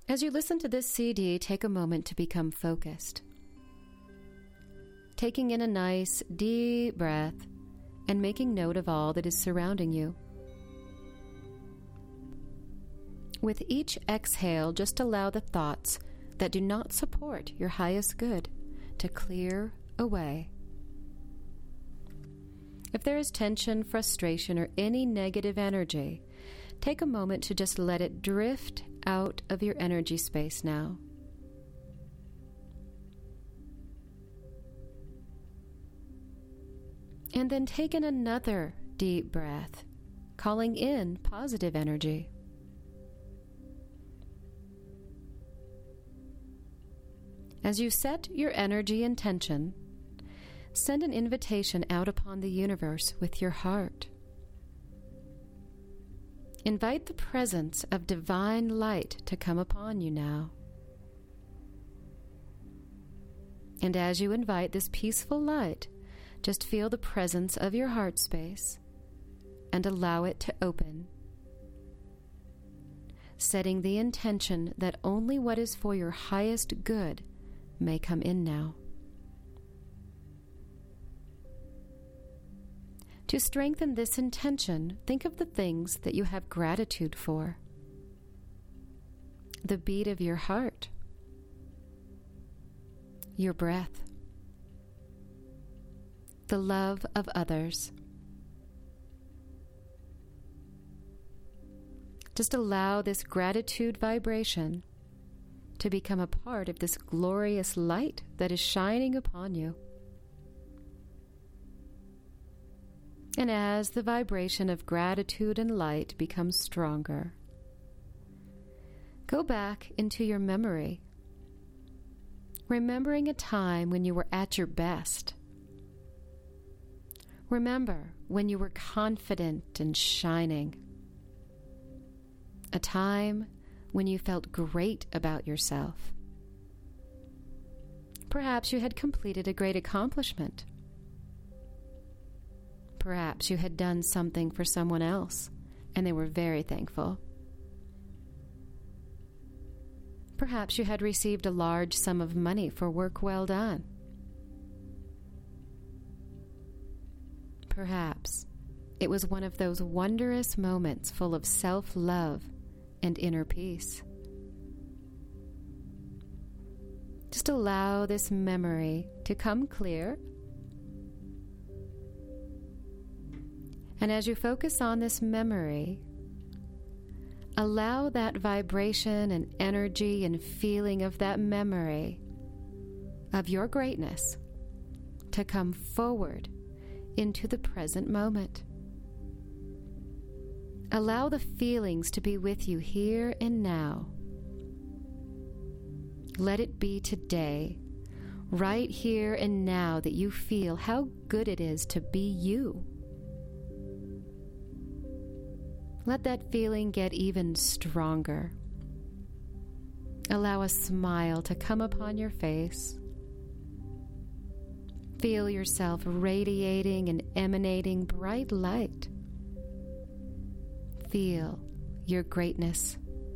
As you listen to this CD, take a moment to become focused. Taking in a nice, deep breath and making note of all that is surrounding you. With each exhale, just allow the thoughts that do not support your highest good to clear away. If there is tension, frustration, or any negative energy, take a moment to just let it drift out of your energy space now. And then take in another deep breath, calling in positive energy. As you set your energy intention, send an invitation out upon the universe with your heart. Invite the presence of divine light to come upon you now. And as you invite this peaceful light, just feel the presence of your heart space and allow it to open, setting the intention that only what is for your highest good may come in now. To strengthen this intention, think of the things that you have gratitude for. The beat of your heart, your breath, the love of others. Just allow this gratitude vibration to become a part of this glorious light that is shining upon you. And as the vibration of gratitude and light becomes stronger, go back into your memory, remembering a time when you were at your best. Remember when you were confident and shining. A time when you felt great about yourself. Perhaps you had completed a great accomplishment. Perhaps you had done something for someone else, and they were very thankful. Perhaps you had received a large sum of money for work well done. Perhaps it was one of those wondrous moments full of self-love and inner peace. Just allow this memory to come clear. And as you focus on this memory, allow that vibration and energy and feeling of that memory of your greatness to come forward into the present moment. Allow the feelings to be with you here and now. Let it be today, right here and now, that you feel how good it is to be you. Let that feeling get even stronger. Allow a smile to come upon your face. Feel yourself radiating and emanating bright light. Feel your greatness.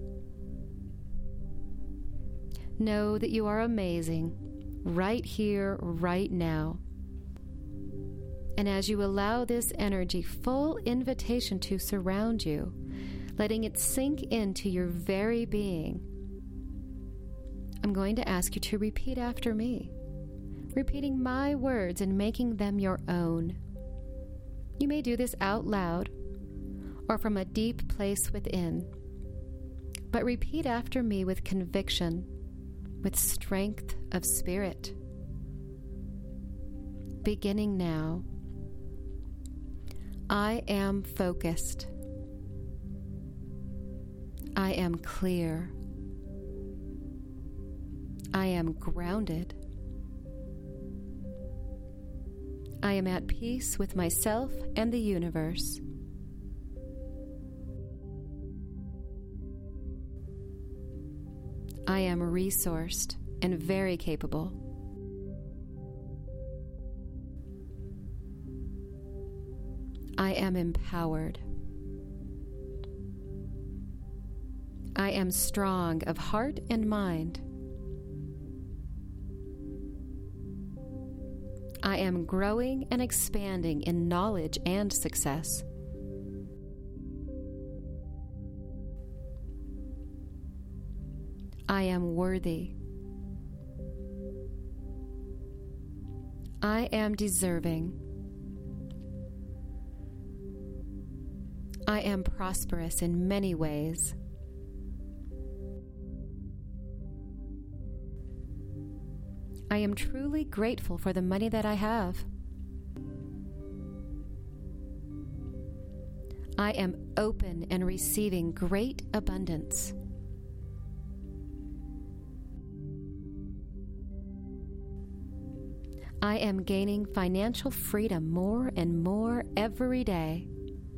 Know that you are amazing, right here, right now. And as you allow this energy full invitation to surround you, letting it sink into your very being, I'm going to ask you to repeat after me, repeating my words and making them your own. You may do this out loud or from a deep place within, but repeat after me with conviction, with strength of spirit. Beginning now. I am focused. I am clear. I am grounded. I am at peace with myself and the universe. I am resourced and very capable. I am empowered. I am strong of heart and mind. I am growing and expanding in knowledge and success. I am worthy. I am deserving. I am prosperous in many ways. I am truly grateful for the money that I have. I am open and receiving great abundance. I am gaining financial freedom more and more every day.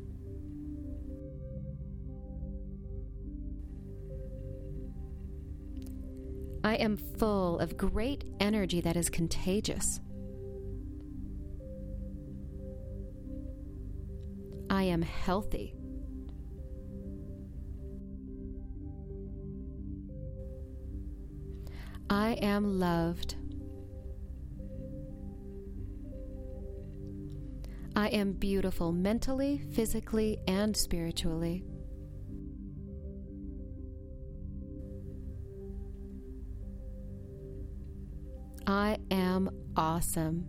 I am full of great energy that is contagious. I am healthy. I am loved. I am beautiful mentally, physically, and spiritually. I am awesome.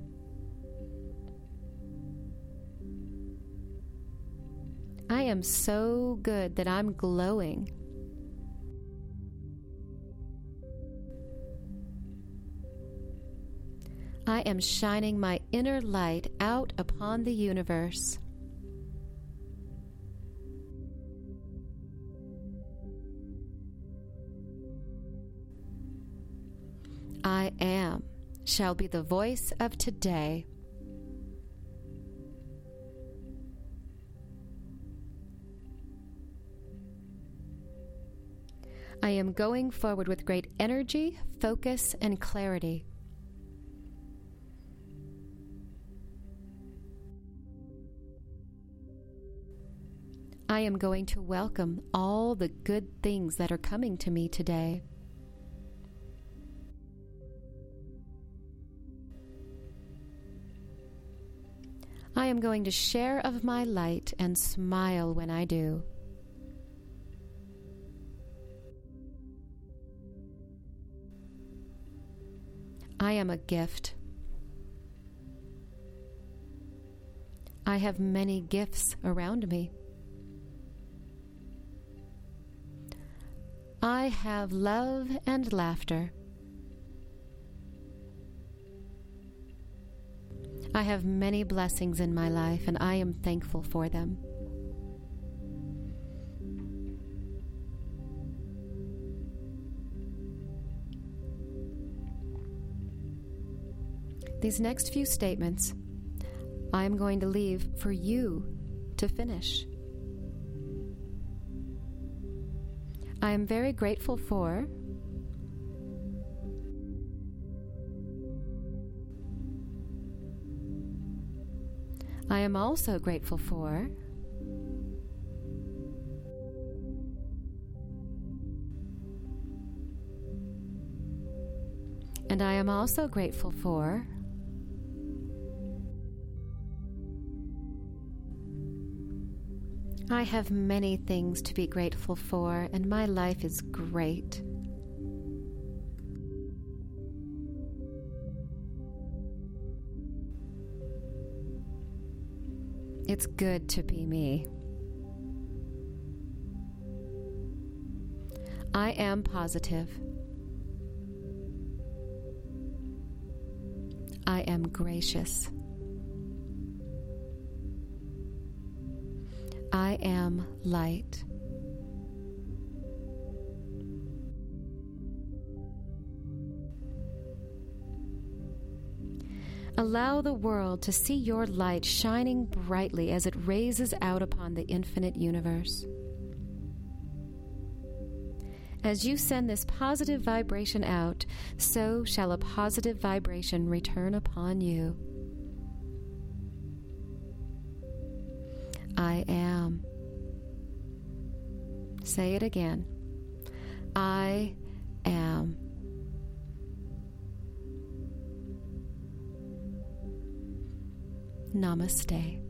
I am so good that I'm glowing. I am shining my inner light out upon the universe. I am shall be the voice of today. I am going forward with great energy, focus, and clarity. I am going to welcome all the good things that are coming to me today. I am going to share of my light and smile when I do. I am a gift. I have many gifts around me. I have love and laughter. I have many blessings in my life, and I am thankful for them. These next few statements, I am going to leave for you to finish. I am very grateful for I am also grateful for and I am also grateful for I have many things to be grateful for, and my life is great. It's good to be me. I am positive. I am gracious. I am light. Allow the world to see your light shining brightly as it raises out upon the infinite universe. As you send this positive vibration out, so shall a positive vibration return upon you. I am. Say it again. I am. Namaste.